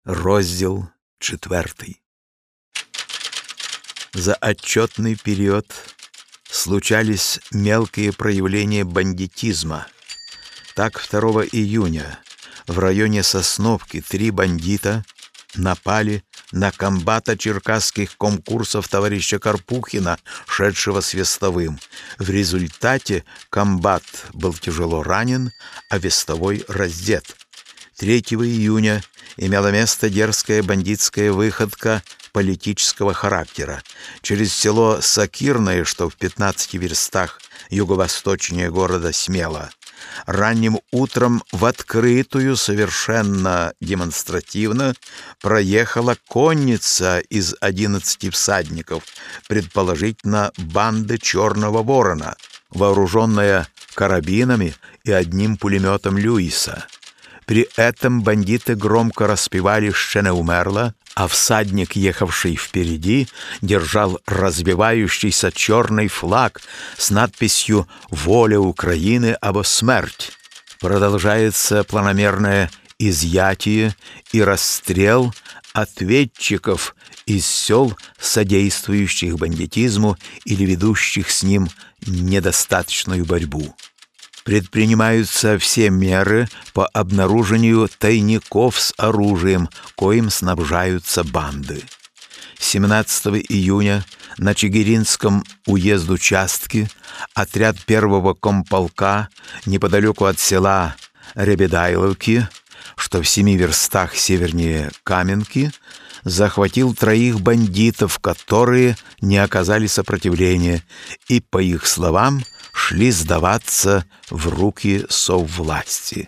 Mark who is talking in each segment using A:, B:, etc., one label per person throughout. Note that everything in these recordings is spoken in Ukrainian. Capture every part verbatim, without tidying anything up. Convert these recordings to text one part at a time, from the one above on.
A: Розділ четвертый. За отчетный период случались мелкие проявления бандитизма. Так, второго июня в районе Сосновки три бандита напали на комбата черкасских комкурсов товарища Карпухина, шедшего с вестовым. В результате комбат был тяжело ранен, а вестовой раздет. третьего июня имела место дерзкая бандитская выходка политического характера. Через село Сокирное, что в пятнадцати верстах юго-восточнее города Смела, ранним утром в открытую, совершенно демонстративно, проехала конница из одиннадцати всадников, предположительно банды Черного Ворона, вооруженная карабинами и одним пулеметом Люиса. При этом бандиты громко распевали «Ще не умерла», а всадник, ехавший впереди, держал развивающийся черный флаг с надписью «Воля Украины або смерть». Продолжается планомерное изъятие и расстрел ответчиков из сел, содействующих бандитизму или ведущих с ним недостаточную борьбу. Предпринимаются все меры по обнаружению тайников с оружием, коим снабжаются банды. семнадцатого июня на Чигиринском уездучастке отряд первого комполка неподалеку от села Ребедайловки, что в семи верстах севернее Каменки, захватил троих бандитов, которые не оказали сопротивления и, по их словам, шли сдаваться в руки соввласти.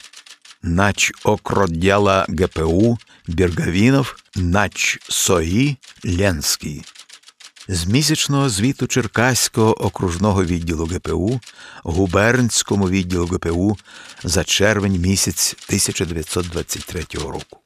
A: Нач окротдела ГПУ Берговинов, нач СОІ Ленський. З місячного звіту Черкаського окружного відділу ГПУ губернському відділу ГПУ за червень місяць тисяча дев'ятсот двадцять третього року.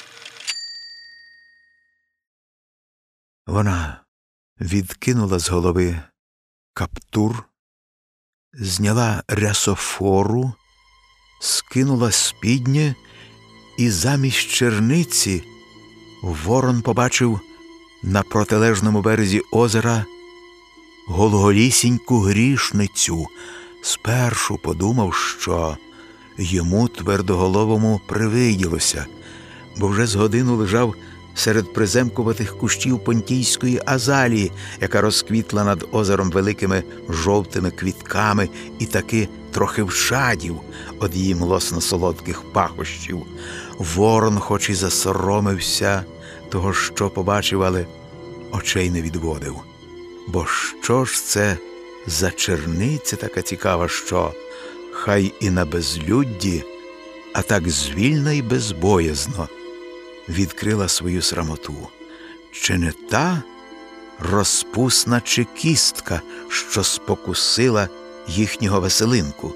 A: Вона відкинула з голови каптур, зняла рясофору, скинула спіднє, і замість черниці Ворон побачив на протилежному березі озера голголісіньку грішницю. Спершу подумав, що йому твердоголовому привиділося, бо вже з годину лежав серед приземкуватих кущів понтійської азалії, яка розквітла над озером великими жовтими квітками і таки трохи вшадів од її млосно-солодких пахощів. Ворон хоч і засоромився того, що побачив, але очей не відводив. Бо що ж це за черниця така цікава, що хай і на безлюдді, а так звільно й безбоязно відкрила свою срамоту? Чи не та розпусна чекістка, що спокусила їхнього Веселинку?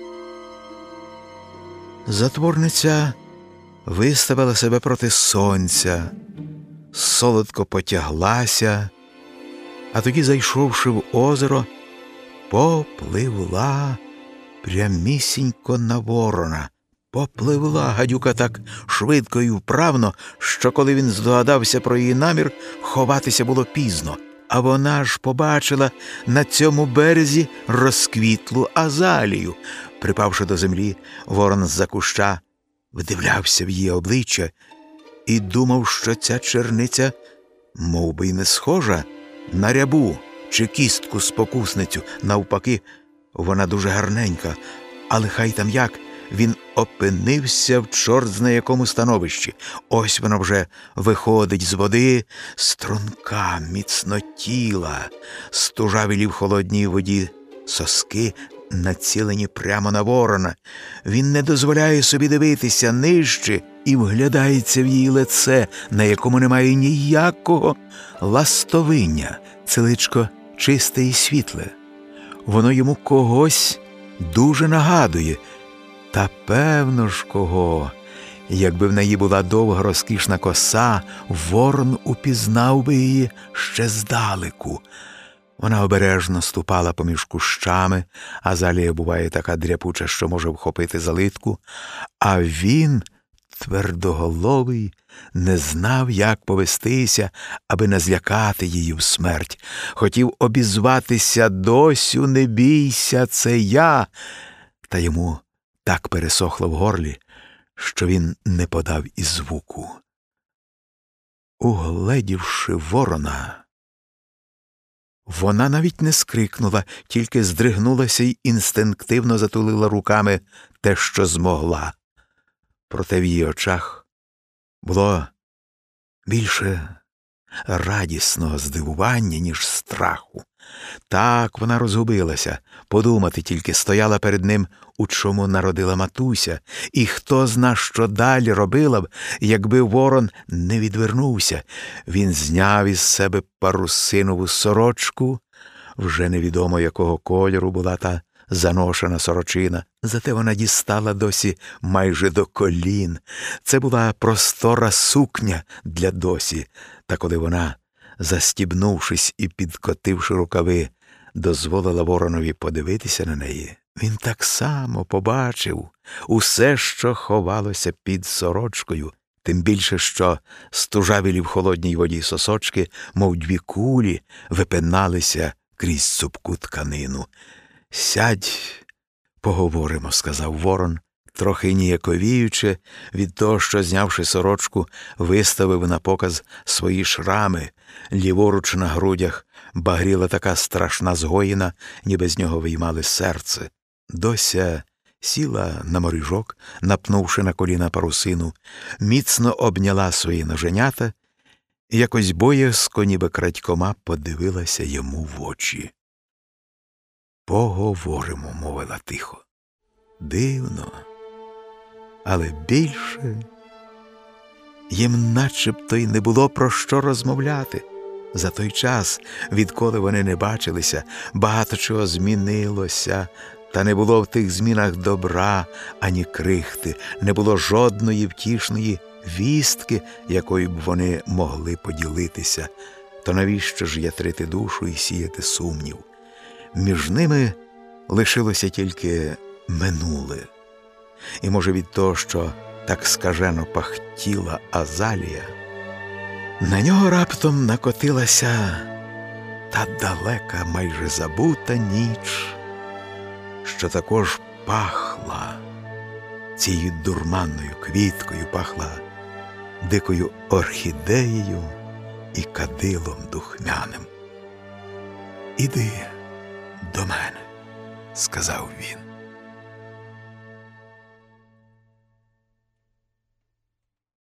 A: Затворниця виставила себе проти сонця, солодко потяглася, а тоді, зайшовши в озеро, попливла прямісінько на Ворона. Попливла гадюка так швидко і вправно, що коли він здогадався про її намір, ховатися було пізно. А вона ж побачила на цьому березі розквітлу азалію. Припавши до землі, Ворон з-за куща вдивлявся в її обличчя і думав, що ця черниця мов би й не схожа на рябу чи кістку-спокусницю. Навпаки, вона дуже гарненька, але хай там як, він опинився в чорт-зна якому становищі. Ось вона вже виходить з води, струнка, міцнотіла, стужавілі в холодній воді соски, націлені прямо на Ворона. Він не дозволяє собі дивитися нижче і вглядається в її лице, на якому немає ніякого ластовиння. Це личко чисте і світле. Воно йому когось дуже нагадує. Та певно ж кого. Якби в неї була довга розкішна коса, Ворон упізнав би її ще здалеку. Вона обережно ступала поміж кущами, азалія буває така дряпуча, що може вхопити за литку, а він твердоголовий не знав, як повестися, аби не злякати її в смерть. Хотів обізватися: «Досю, не бійся, це я!» Та йому так пересохло в горлі, що він не подав і звуку. Угледівши ворона, вона навіть не скрикнула, тільки здригнулася й інстинктивно затулила руками те, що змогла. Проте в її очах було більше радісного здивування, ніж страху. Так вона розгубилася, подумати тільки стояла перед ним, у чому народила матуся, і хто зна, що далі робила б, якби ворон не відвернувся. Він зняв із себе парусинову сорочку, вже невідомо якого кольору була та заношена сорочина, зате вона дістала досі майже до колін. Це була простора сукня для досі, та коли вона, застібнувшись і підкотивши рукави, дозволила воронові подивитися на неї, він так само побачив усе, що ховалося під сорочкою, тим більше, що стужавілі в холодній воді сосочки, мов дві кулі, випиналися крізь цупку тканину. «Сядь, поговоримо», – сказав ворон, трохи ніяковіючи від того, що, знявши сорочку, виставив на показ свої шрами. Ліворуч на грудях багріла така страшна згоїна, ніби з нього виймали серце. Дося сіла на моріжок, напнувши на коліна парусину, міцно обняла свої ноженята і якось боязко, ніби крадькома, подивилася йому в очі. «Поговоримо», – мовила тихо. Дивно, але більше їм начебто й не було про що розмовляти. За той час, відколи вони не бачилися, багато чого змінилося, та не було в тих змінах добра ані крихти, не було жодної втішної вістки, якою б вони могли поділитися. То навіщо ж ятрити душу і сіяти сумнів? Між ними лишилося тільки минуле. І, може, від того, що так скажено пахтіла Азалія, на нього раптом накотилася та далека, майже забута ніч, що також пахла цією дурманною квіткою, пахла дикою орхідеєю і кадилом духмяним. «Іди до мене», – сказав він.